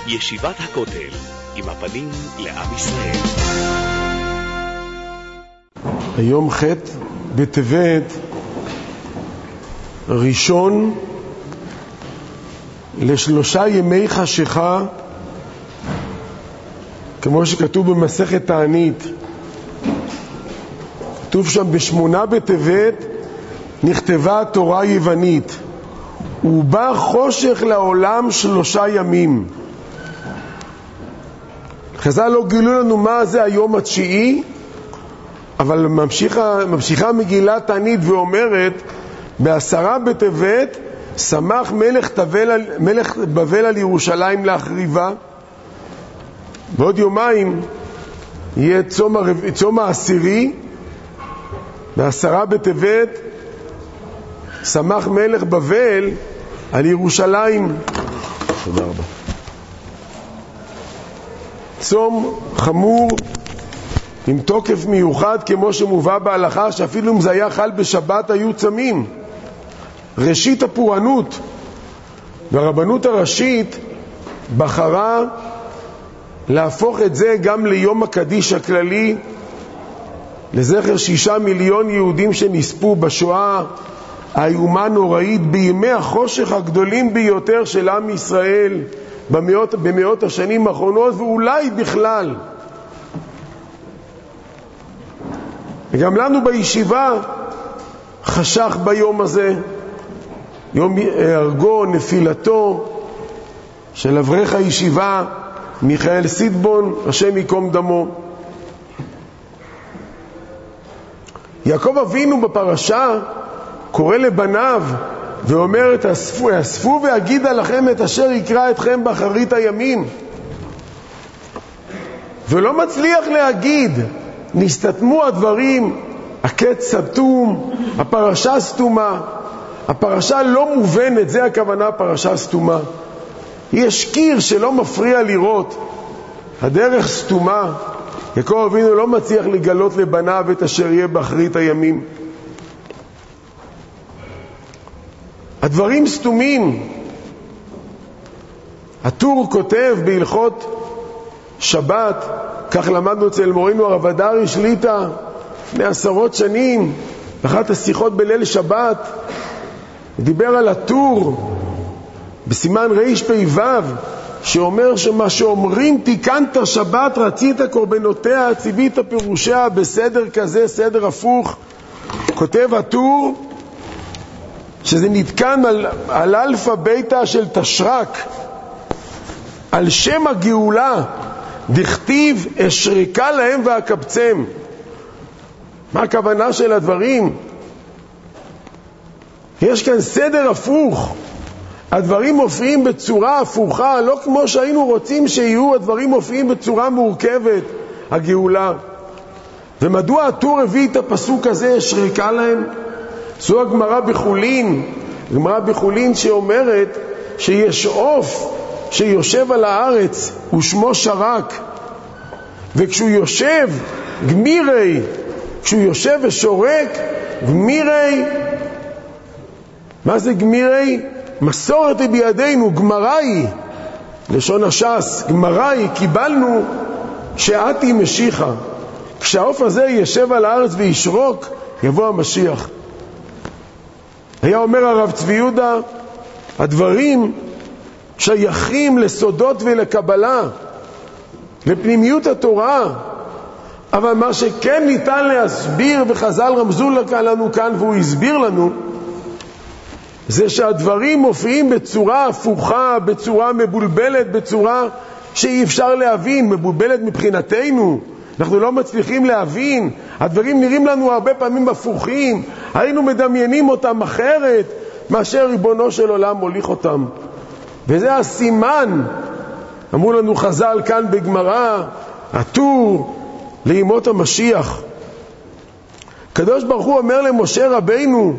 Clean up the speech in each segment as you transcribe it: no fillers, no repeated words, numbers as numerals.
ישיבת הכותל, עם הפנים לעם ישראל. היום ח' בטבת, ראשון לשלושה ימי חשיכה, כמו שכתוב במסכת תענית. כתוב שם בשמונה בטבת נכתבה התורה היוונית, ובא חושך לעולם 3 ימים. חז"ל לא גילו לנו מה זה היום התשיעי, אבל ממשיכה מגילת תענית ואומרת, ב10 בטבת שמח מלך בבל על ירושלים להחריבה. בעוד יומיים יהיה צום העשירי, ב10 בטבת שמח מלך בבל על ירושלים. תודה רבה. צום חמור עם תוקף מיוחד, כמו שמובא בהלכה, שאפילו אם זה היה חל בשבת היו צמים. ראשית הפורענות, והרבנות הראשית בחרה להפוך את זה גם ליום הקדיש הכללי, לזכר 6 מיליון יהודים שנספו בשואה האיומה נוראית, בימי החושך הגדולים ביותר של עם ישראל במאות השנים האחרונות, ואולי בכלל. וגם לנו בישיבה חשך ביום הזה, יום הרגו, נפילתו של אברך הישיבה מיכאל סיטבון, השם ייקום דמו. יעקב אבינו בפרשה קורא לבניו ואומר, אספו ואגידה לכם את אשר יקרא אתכם באחרית הימים. ולא מצליח להגיד, נסתתמו הדברים, הקץ סתום, הפרשה סתומה. הפרשה לא מובנת, זה הכוונה פרשה סתומה. יש קיר שלא מפריע לראות, הדרך סתומה. יעקב אבינו לא מצליח לגלות לבניו את אשר יהיה באחרית הימים. הדברים סתומים. הטור כותב בהלכות שבת, כך למדנו אצל מורינו הרב אדרי שליט"א לפני 10 שנים, באחת השיחות בליל שבת, דיבר על הטור בסימן רפ"ו, שאומר שמה שאומרים תיקנת שבת, רצית קורבנותיה, ציווית פירושיה, בסדר כזה, סדר הפוך. כותב הטור שזה נתקן על אלפא ביתא של תשרק, על שם הגאולה, דכתיב אשרקה להם ואקבצם. מה הכוונה של הדברים? יש כאן סדר הפוך. הדברים מופיעים בצורה הפוכה, לא כמו שהיינו רוצים שיהיו. הדברים מופיעים בצורה מורכבת, הגאולה. ומדוע הטור הביא את הפסוק הזה, אשרקה להם? זו הגמרא בחולין, גמרא בחולין שאומרת שיש עוף שיושב על הארץ ושמו שרק, וכשהוא יושב גמירי, כשהוא יושב ושורק גמירי. מה זה גמירי? מסורת היא בידינו, גמראי, לשון הש"ס, גמראי, קיבלנו שעתי משיחה. כשהעוף הזה ישב על הארץ וישרוק, יבוא המשיח. היה אומר הרב צבי יהודה, הדברים שייכים לסודות ולקבלה, לפנימיות התורה, אבל מה שכן ניתן להסביר, וחז"ל רמזו לנו כאן והוא הסביר לנו, זה שהדברים מופיעים בצורה הפוכה, בצורה מבולבלת, בצורה שאי אפשר להבין, מבולבלת מבחינתנו. אנחנו לא מצליחים להבין, הדברים נראים לנו הרבה פעמים הפוכים, היינו מדמיינים אותם אחרת מאשר ריבונו של עולם מוליך אותם. וזה הסימן, אמרו לנו חז"ל כאן בגמרא, הטור לימות המשיח. הקדוש ברוך הוא אומר למשה רבינו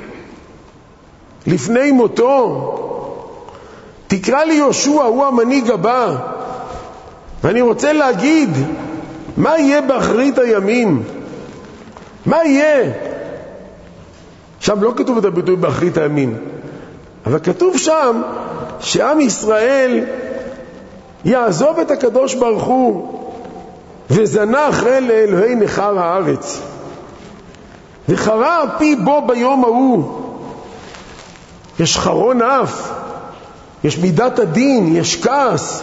לפני מותו, תקרא לי יהושע, הוא המנהיג הבא. ואני רוצה להגיד, מה יהיה באחרית הימים? מה יהיה? שם לא כתוב את הביטוי באחרית הימים, אבל כתוב שם שעם ישראל יעזוב את הקדוש ברוך הוא וזנח אל אלוהי נחר הארץ, וחרה פי בו ביום ההוא. יש חרון אף, יש מידת הדין, יש כעס.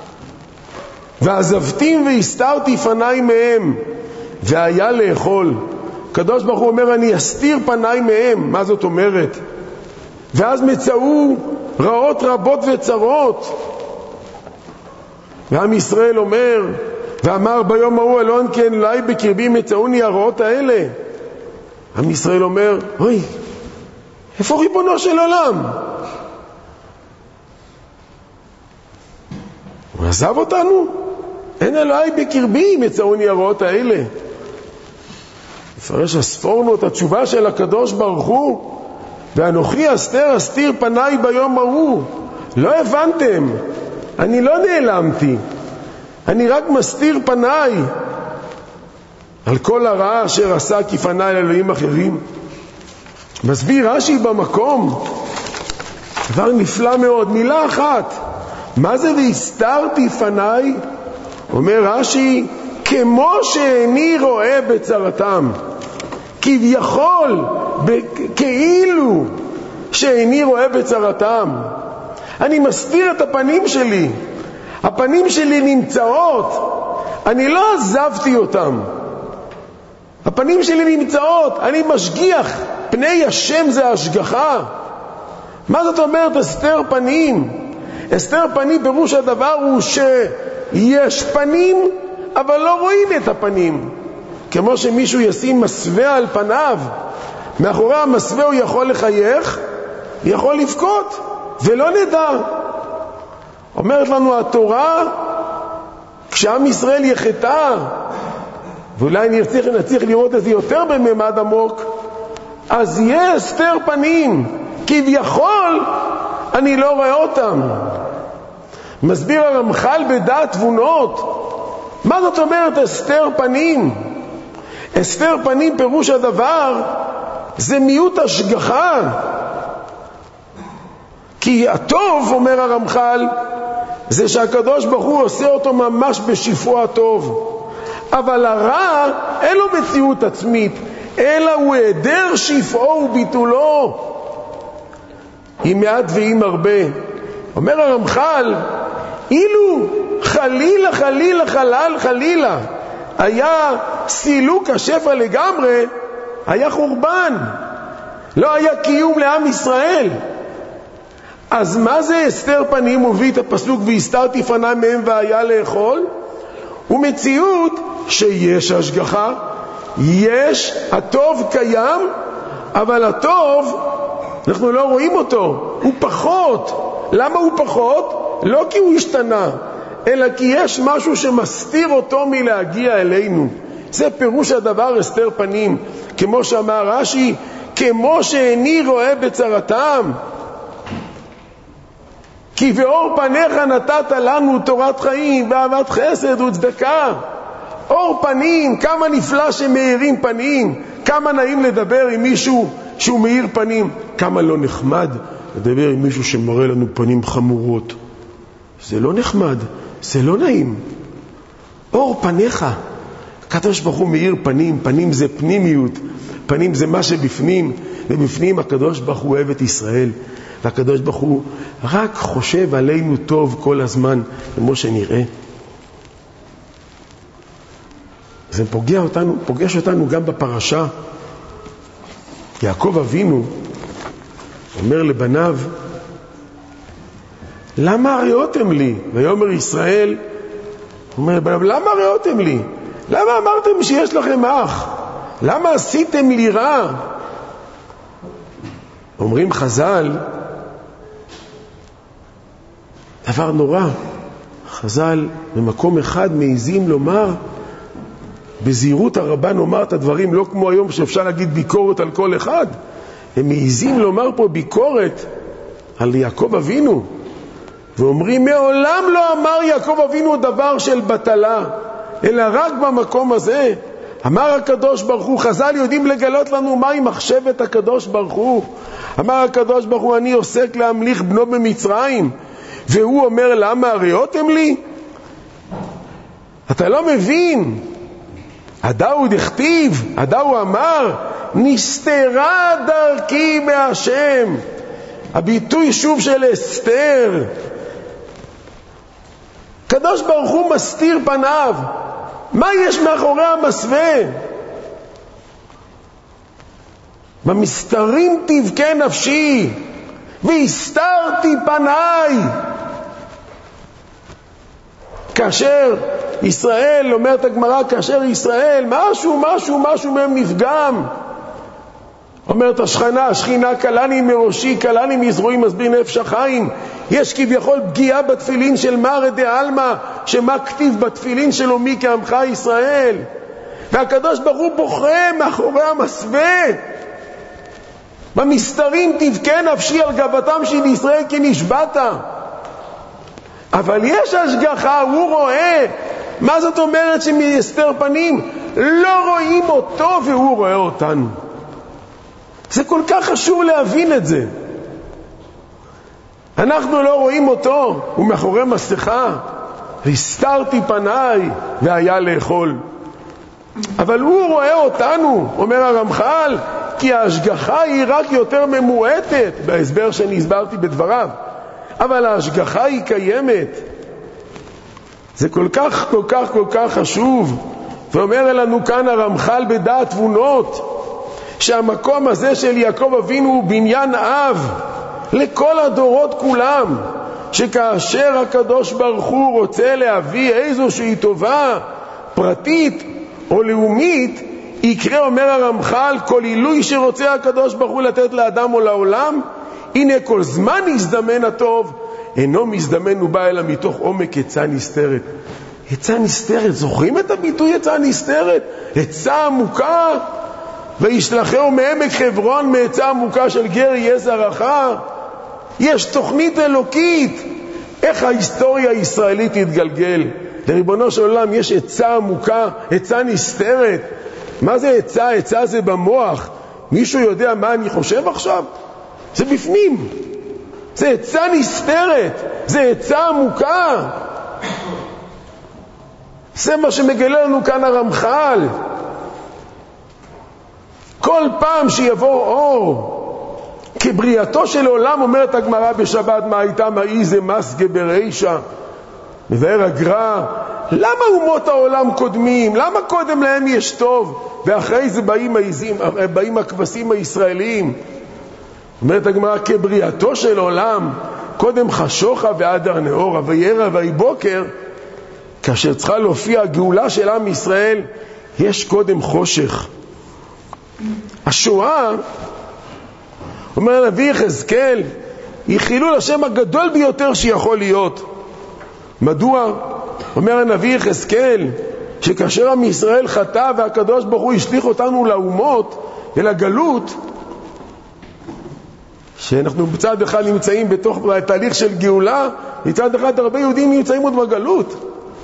ועזבתים והסתרתי פניי מהם, והיה לאכול. הקדוש ברוך הוא אומר, אני אסתיר פניי מהם. מה זאת אומרת? ואז מצאו רעות רבות וצרות. ועם ישראל אומר, ואמר ביום ההוא אלון כן אולי בקרבי מצאוני הרעות האלה. עם ישראל אומר, אוי, איפה ריבונו של עולם? הוא עזב אותנו? אין אלוהי בקרבי מצאוני הרעות האלה. מפרש הספורנו את התשובה של הקדוש ברוך הוא, ואנוכי אסתיר פניי ביום ההוא. לא הבנתם, אני לא נעלמתי, אני רק מסתיר פניי על כל הרעה אשר עשה כי פניי לאלוהים אחרים. מסביר רש"י במקום דבר נפלא מאוד, מילה אחת, מה זה והסתרתי פניי? אומר רש"י, כמו שאיני רואה בצרתם. כביכול, כאילו שאיני רואה בצרתם. אני מסתיר את הפנים שלי, הפנים שלי נמצאות, אני לא עזבתי אותם, הפנים שלי נמצאות, אני משגיח. פני השם זה השגחה. מה זאת אומרת הסתר פנים? הסתר פנים פירוש הדבר הוא שיש פנים אבל לא רואים את הפנים. כמו שמישהו ישים מסווה על פניו, מאחורי המסווה הוא יכול לחייך, יכול לבכות ולא נדע. אומרת לנו התורה, כשעם ישראל יחטא, ואולי נצליח לראות את זה יותר בממד עמוק, אז יהיה הסתר פנים, כביכול אני לא רואה אותם. מסביר הרמח"ל בדעת תבונות, מה זאת אומרת הסתר פנים? הסתר פנים פירוש הדבר זה מיעוט השגחה. כי הטוב, אומר הרמח"ל, זה שהקדוש ברוך הוא עושה אותו ממש בשפעו הטוב, אבל הרע אין לו מציאות עצמית, אלא הוא היעדר שפעו וביטולו, עם מעט ועם הרבה. אומר הרמח"ל, אילו חלילה חלילה חלילה היה סילוק השפע לגמרי, היה חורבן, לא היה קיום לעם ישראל. אז מה זה הסתר פנים? הוא מביא את הפסוק והסתרתי פניי מהם והיה לאכול. הוא מציאות שיש השגחה, יש, הטוב קיים, אבל הטוב אנחנו לא רואים אותו, הוא פחות. למה הוא פחות? לא כי הוא השתנה, אלא כי יש משהו שמסתיר אותו מלהגיע אלינו. זה פירוש הדבר הסתר פנים. כמו שאמר רש"י, כמו שאיני רואה בצרתם, כי באור פניך נתת לנו תורת חיים ואהבת חסד וצדקה. אור פנים, כמה נפלא שמאירים פנים, כמה נעים לדבר עם מישהו שהוא מאיר פנים, כמה לא נחמד לדבר עם מישהו שמראה לנו פנים חמורות. זה לא נחמד, זה לא נעים. אור פניך, הקדוש ברוך הוא מאיר פנים, פנים זה פנימיות, פנים זה מה שבפנים, ובפנים הקדוש ברוך הוא אוהב את ישראל, והקדוש ברוך הוא רק חושב עלינו טוב כל הזמן, כמו שנראה. זה פוגש אותנו גם בפרשה. יעקב אבינו אומר לבניו, למה הראותם לי? ויאמר ישראל, אומר לבניו, למה הראותם לי? למה אמרתם שיש לכם אח? למה עשיתם לי רע? אומרים חז"ל, דבר נורא. חז"ל במקום אחד מעיזים לומר, בזהירות הרבה נאמר את הדברים, לא כמו היום שאפשר להגיד ביקורת על כל אחד. הם מעיזים לומר פה ביקורת על יעקב אבינו, ואומרים, מעולם לא אמר יעקב אבינו דבר של בטלה, אלא רק במקום הזה. אמר הקדוש ברוך הוא, חז"ל יודעים לגלות לנו מהי מחשבת הקדוש ברוך הוא. אמר הקדוש ברוך הוא, אני עוסק להמליך בנו במצרים, והוא אומר, למה הראיתם לי? אתה לא מבין. הדאוד הכתיב, הדאוד אמר, נסתרה דרכי בהשם. הביטוי שוב של אסתר. קדוש ברוך הוא מסתיר פניו. מה יש מאחורי המסווה? במסתרים תבכה נפשי, והסתרתי פניי. כאשר ישראל, אומרת הגמרא, כאשר ישראל, משהו מהם נפגם. אומרת השכינה, קלני מראשי, קלני מזרועי, מסביר נפש החיים. יש כביכול פגיעה בתפילין של מרא דעלמא, שמה כתיב בתפילין שלו מי כעמך ישראל. והקדוש ברוך הוא בוכה מאחורי המסווה. במסתרים תבכה נפשי על גבתם של ישראל כי נשבעת. אבל יש השגחה, הוא רואה. מה זאת אומרת שמסתר פנים? לא רואים אותו והוא רואה אותנו. זה כל כך חשוב להבין את זה. אנחנו לא רואים אותו, הוא מאחורי מסכה. הסתרתי פניי והיה לאכול. אבל הוא רואה אותנו, אומר הרמח"ל, כי ההשגחה היא רק יותר ממועטת, בהסבר שאני הסברתי בדבריו. אבל ההשגחה היא קיימת. זה כל כך חשוב. ואומר לנו כאן הרמח"ל בדעת תבונות, שהמקום הזה של יעקב אבינו הוא בניין אב לכל הדורות כולם, שכאשר הקדוש ברוך הוא רוצה להביא איזושהי טובה פרטית או לאומית, יקרה, אומר הרמח"ל, כל עילוי שרוצה הקדוש ברוך הוא לתת לאדם או לעולם, הנה כל זמן יזדמן הטוב, אינו מזדמן ובא אלא מתוך עומק עצה נסתרת. עצה נסתרת, זוכרים את הביטוי עצה נסתרת? עצה עמוקה, וישלחהו מעמק חברון, מעצה עמוקה של גר יהיה זרעך. יש תוכנית אלוקית איך ההיסטוריה הישראלית תתגלגל. לריבונו של עולם יש עצה עמוקה, עצה נסתרת. מה זה עצה? עצה זה במוח. מישהו יודע מה אני חושב עכשיו? זה בפנים. זה עצה נסתרת, זה עצה עמוקה. זה מה שמגלה לנו כאן הרמח"ל. כל פעם שיבוא אור כבריאתו של עולם, אומרת הגמרא בשבת, מה הייתה מאיזה מסגה ברישה, מבאר הגר"א, למה אומות העולם קודמים? למה קודם להם יש טוב ואחרי זה באים הכבשים הישראלים? אומרת הגמרא, כבריאתו של עולם, קודם חשוכה ועדר נאורה וירא ויבוקר. כאשר צריכה להופיע הגאולה של עם ישראל, יש קודם חושך. השואה, אומר הנביא יחזקאל, היא חילול השם הגדול ביותר שיכול להיות. מדוע? אומר הנביא יחזקאל, שכאשר עם ישראל חטא והקדוש ברוך הוא השליך אותנו לאומות ולגלות, שאנחנו בצד אחד נמצאים בתוך תהליך של גאולה, מצד אחד הרבה יהודים נמצאים עוד בגלות.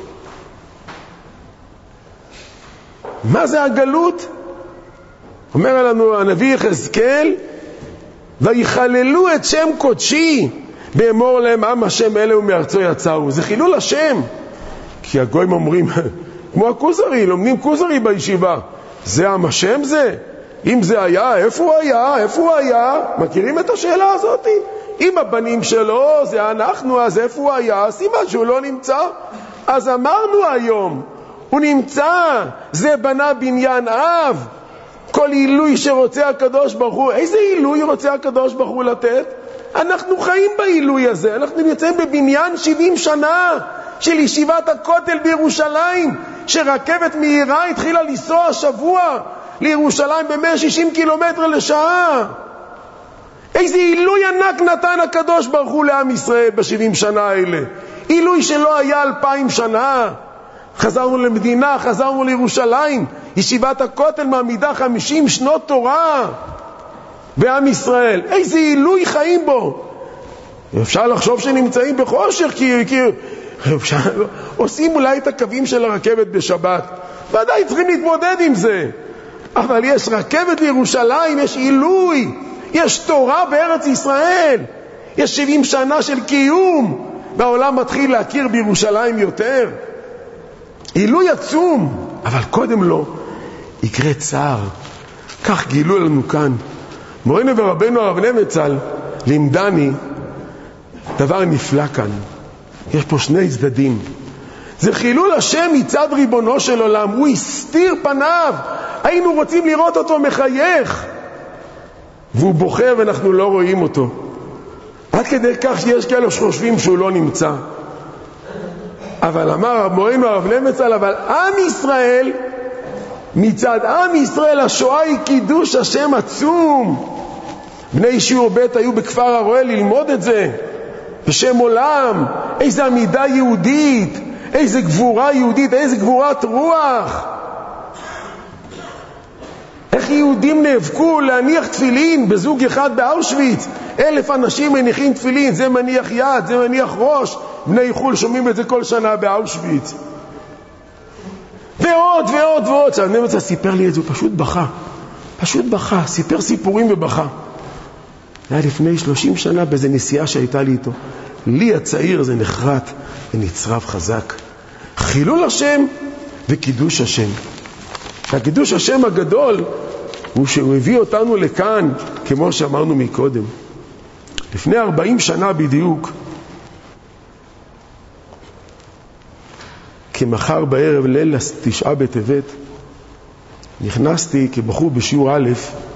מה זה הגלות? אומר לנו הנביא יחזקאל, ויחללו את שם קודשי, באמור להם עם השם אלה ומארצו יצאו. זה חילול השם. כי הגויים אומרים, כמו הכוזרי, לומדים כוזרי בישיבה, זה עם השם זה? אם זה היה, איפה הוא היה? איפה הוא היה? מכירים את השאלה הזאת? אם הבנים שלו זה אנחנו, אז איפה הוא היה? סימן שהוא לא נמצא. אז אמרנו היום, הוא נמצא, זה בנה בניין אב. כל עילוי שרוצה הקדוש ברוך הוא, איזה עילוי רוצה הקדוש ברוך הוא לתת? אנחנו חיים בעילוי הזה, אנחנו נמצאים בבניין 70 שנה של ישיבת הכותל בירושלים, שרכבת מהירה התחילה לנסוע השבוע לירושלים ב-160 קילומטר לשעה. איזה עילוי ענק נתן הקדוש ברוך הוא לעם ישראל ב-70 שנה האלה. עילוי שלא היה 2000 שנה. חזרנו למדינה, חזרנו לירושלים, ישיבת הכותל מעמידה 50 שנות תורה בעם ישראל. איזה עילוי חיים בו. אפשר לחשוב שנמצאים בחושך, כי אפשר, עושים אולי את הקווים של הרכבת בשבת, ודאי צריכים להתמודד עם זה. אבל יש רכבת לירושלים, יש עילוי, יש תורה בארץ ישראל, יש 70 שנה של קיום, והעולם מתחיל להכיר בירושלים יותר. עילוי עצום, אבל קודם לו יקרה צער. כך גילו לנו כאן. מורנו ורבנו הרב נמצל לימדני דבר נפלא כאן. יש פה שני צדדים. זה חילול השם מצד ריבונו של עולם. הוא הסתיר פניו. היינו רוצים לראות אותו מחייך. והוא בוחר ואנחנו לא רואים אותו. עד כדי כך שיש כאלה שחושבים שהוא לא נמצא. אבל אמר מורנו הרב נמצל, אבל עם ישראל, מצד עם ישראל השואה היא קידוש השם עצום. בני שיעור ב' היו בכפר הראל ללמוד את זה. בשם עולם, איזה עמידה יהודית, איזה גבורה יהודית, איזה גבורת רוח. איך יהודים נאבקו להניח תפילין בזוג אחד באושוויץ. 1,000 אנשים מניחים תפילין, זה מניח יד, זה מניח ראש. בני חול שומעים את זה כל שנה באושוויץ. ועוד ועוד ועוד. עכשיו נמצא סיפר לי את זה, הוא פשוט בכה, סיפר סיפורים ובכה. זה היה לפני 30 שנה באיזו נסיעה שהייתה לי איתו. לי הצעיר זה נחרט ונצרב חזק. חילול השם וקידוש השם. הקידוש השם הגדול הוא שהוא הביא אותנו לכאן, כמו שאמרנו מקודם. לפני 40 שנה בדיוק, כמחר בערב ליל 9 בטבת, נכנסתי כבחור בשיעור א'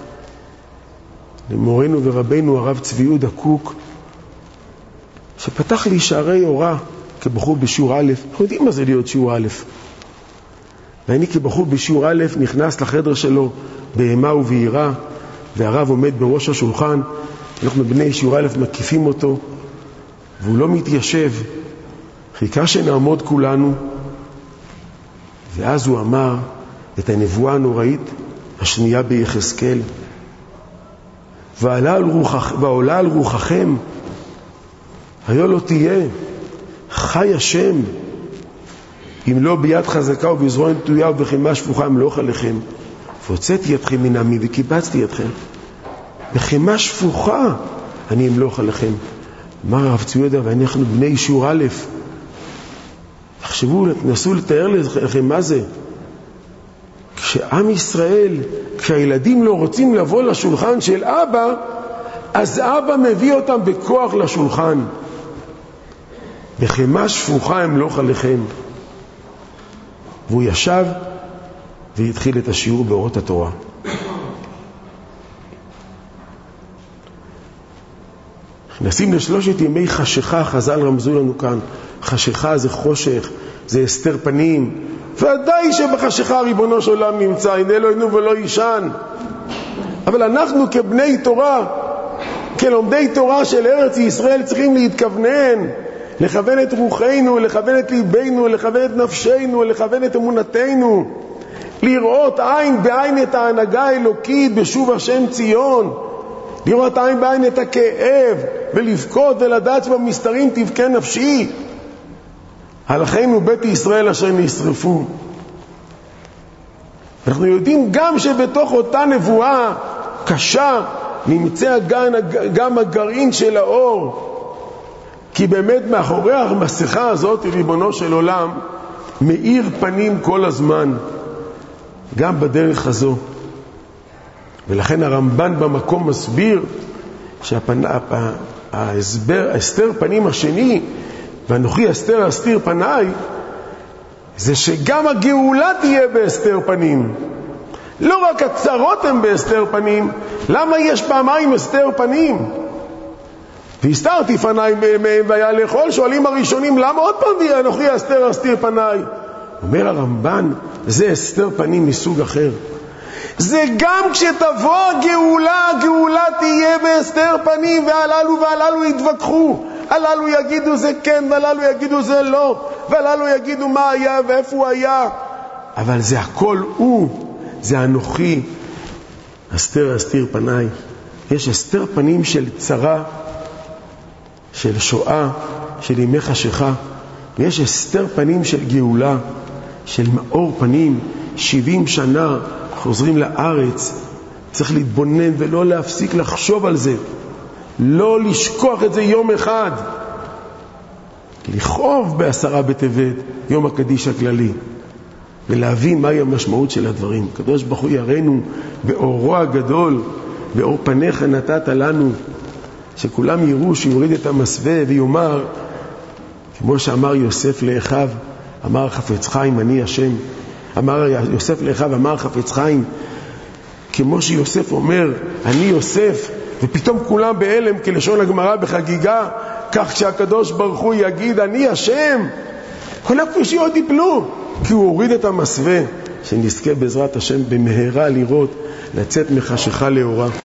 למורנו ורבנו הרב צבי יהודה קוק, שפתח לי שערי אורה כבחור בשיעור א'. אנחנו יודעים מה זה להיות שיעור א'. ואני כבחור בשיעור א' נכנס לחדר שלו בהמה וביראה, והרב עומד בראש השולחן. אנחנו בני שיעור א' מקיפים אותו, והוא לא מתיישב. חיכה שנעמוד כולנו, ואז הוא אמר את הנבואה הנוראית השנייה ביחזקאל. ועולה על רוחכם, היה לא תהיה, חי השם, אם לא ביד חזקה ובזרוע נטויה ובחמה שפוכה אמלוך עליכם. והוצאתי ידכם מן עמי וקיבצתי ידכם. בחמה שפוכה אני אמלוך עליכם. אמר הרב צבי יהודה, ואנחנו בני שיעור א', תחשבו, תנסו לתאר לכם מה זה. כשעם ישראל, כשהילדים לא רוצים לבוא לשולחן של אבא, אז אבא מביא אותם בכוח לשולחן. בחמה שפוכה אמלוך עליכם. והוא ישב והתחיל את השיעור באורות התורה. נכנסים לשלושת ימי חשיכה, חז"ל רמזו לנו כאן. חשיכה זה חושך, זה הסתר פנים. ודאי שבחשיכה ריבונו של עולם נמצא, הנה לא ינו ולא ישן. אבל אנחנו כבני תורה, כלומדי תורה של ארץ ישראל, צריכים להתכוונן, לכוון את רוחנו, לכוון את ליבנו, לכוון את נפשנו, לכוון את אמונתנו, לראות עין בעין את ההנהגה האלוקית בשוב השם ציון, לראות עין בעין את הכאב ולבכות ולדעת שבמסתרים תבכה נפשי. הלכנו בית ישראל אשר נשרפו. אנחנו יודעים גם שבתוך אותה נבואה קשה נמצא גם הגרעין של האור, כי באמת מאחורי המסכה הזאת ריבונו של עולם מאיר פנים כל הזמן, גם בדרך הזו. ולכן הרמב"ן במקום מסביר שההסתר פנים השני, ואנוכי אסתיר פניי, זה שגם הגאולה תהיה בהסתר פנים. לא רק הצרות הן בהסתר פנים. למה יש פעמיים הסתר פנים? והסתרתי פניי מהם והיה לאכול. שואלים הראשונים, למה עוד פעם אנוכי אסתיר פניי? אומר הרמב"ן, זה הסתר פנים מסוג אחר. זה גם כשתבוא הגאולה תהיה בהסתר פנים, והללו יתווכחו. הללו יגידו זה כן, והללו יגידו זה לא, והללו יגידו מה היה ואיפה הוא היה. אבל זה הכל זה אנוכי אסתיר פניי. יש הסתר פנים של צרה, של שואה, של ימי חשיכה, ויש הסתר פנים של גאולה, של מאור פנים. 70 שנה חוזרים לארץ, צריך להתבונן ולא להפסיק לחשוב על זה, לא לשכוח את זה יום אחד. לכאוב ב10 בטבת, יום הקדיש הכללי, ולהבין מהי המשמעות של הדברים. הקדוש ברוך הוא יראנו באורו הגדול, באור פניך נתת לנו, שכולם יראו שיוריד את המסווה ויאמר, כמו שאמר יוסף לאחיו, אמר חפץ חיים אני השם, אמר יוסף לאחיו, אמר חפץ חיים, כמו שיוסף אומר אני יוסף, ופתאום כולם בהלם כלשון הגמרא בחגיגה, כך שהקדוש ברוך הוא יגיד אני השם, כל הקושיות ייפלו, כי הוא הוריד את המסווה. שנזכה בעזרת השם במהרה לראות, לצאת מחשיכה לאורה.